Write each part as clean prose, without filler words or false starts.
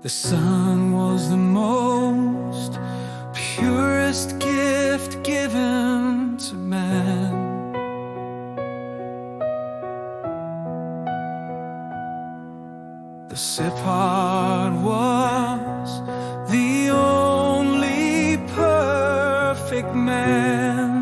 The Son was the most purest gift given to man. The Separd was the only perfect man.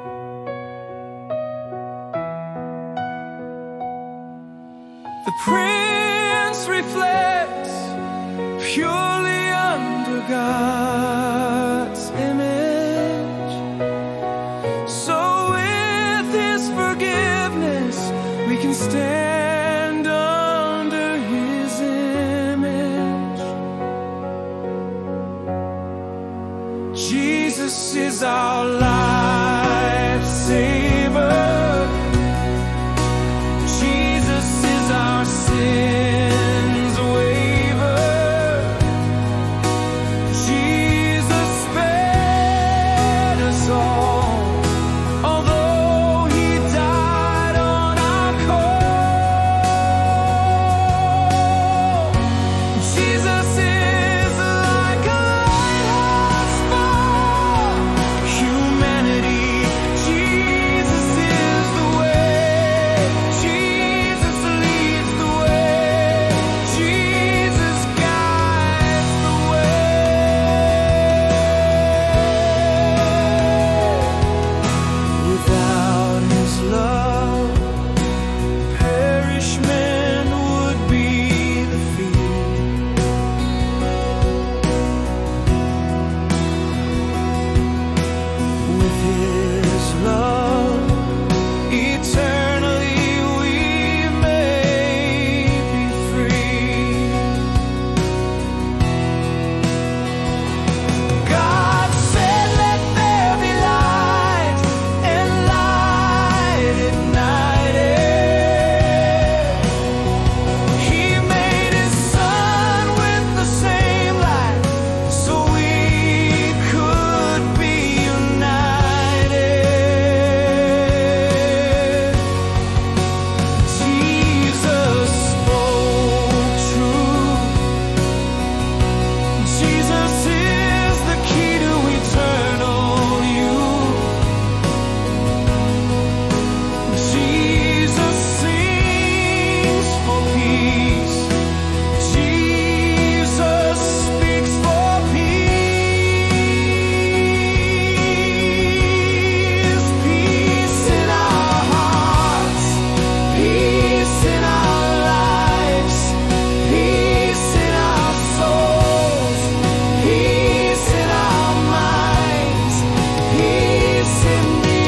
The Prince reflects purely under God's image. So with His forgiveness we can stand under His image. Jesus is our lifesaver. Jesus is our sins waiver. Jesus spared us all, although He died on our call. Jesus is like a lighthouse for humanity. Jesus is the way. Jesus leads the way. Jesus guides the way. Without His love, perishment would be the fee. With His love, eternally we may be free. God said, "Let there be light," and light ignited. He made His Son with the same light, so we could be united. Jesus spoke truth. Jesus is the key to eternal youth. Jesus sings for peace. Jesus speaks for peace. Peace in our hearts, peace in our lives, peace in our souls, peace in our minds, peace in the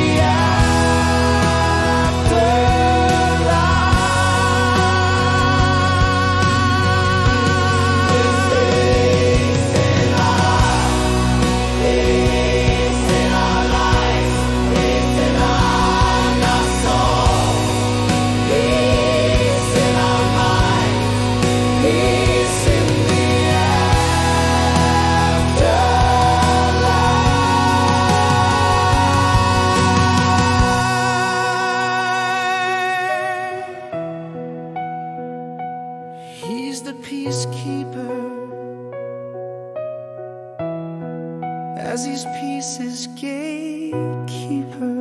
He's the peacekeeper, as His peace is gatekeeper.